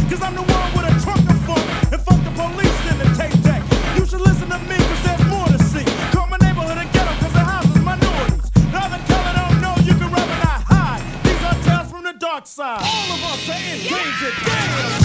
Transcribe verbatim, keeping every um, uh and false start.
Cause I'm the one with a trunk of funk and fuck the police in the tape deck. You should listen to me cause there's more to see. Call my neighborhood a ghetto cause the house is minorities. Now the color don't know you can rather not hide. These are tales from the dark side. All of us are in danger, damn.